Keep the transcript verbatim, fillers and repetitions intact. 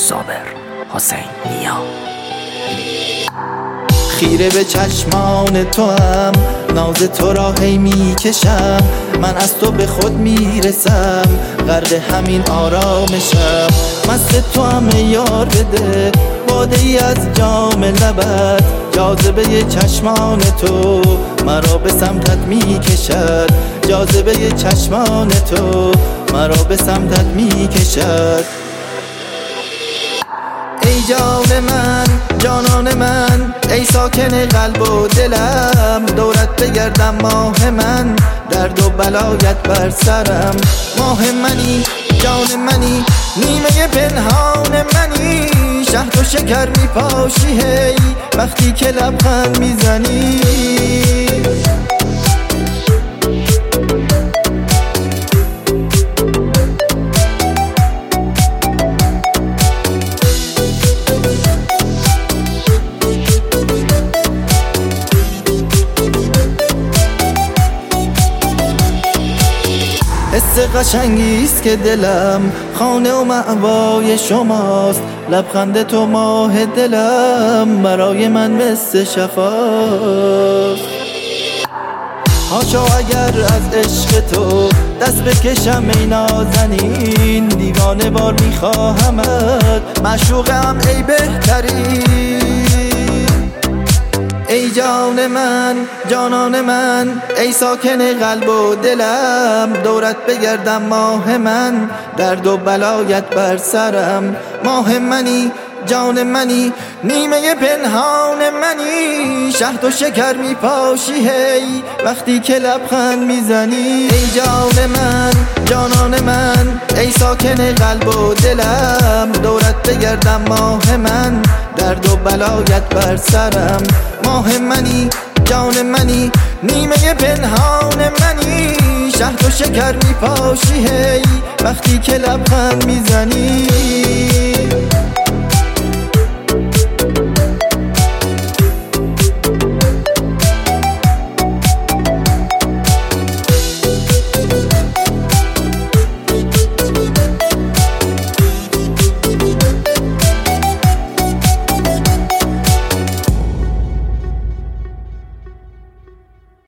صابر حسین نیا. خیره به چشمان تو هم ناز تو را هی می کشم، من از تو به خود می رسم، غرق همین آرامشم. مست تو هم یار بده باده ای از جام لبت، جاذبه چشمان تو مرا به سمتت می کشد، جاذبه چشمان تو مرا به سمتت می کشد. ای جان من جانان من، ای ساکن قلب و دلم، دورت بگردم ماه من، درد و بلایت بر سرم. ماه منی جان منی، نیمه پنهان منی، شهد و شکر می پاشی هی وقتی که لبخند میزنی. حس قشنگیست که دلم خانه و مأوای شماست، لبخند تو ماه دلم برای من مثل شفاست. هاشا اگر از عشق تو دست بکشم ای نازنین، دیوانه بار میخواهمت، معشوقم ای بهترین. ای جان من جانان من، ای ساکن قلب و دلم، دورت بگردم ماه من، درد و بلایت بر سرم. ماه منی جان منی، نیمه پنهان منی، شهد و شکر می پاشی هی وقتی که لبخند میزنی. ای جان من جانان من، ای ساکن قلب و دلم، دورت بگردم ماه من، درد و بلایت بر سرم. ماه منی جان منی، نیمه پنهان منی، شهد و شکر می پاشی هی وقتی که لبخند میزنی.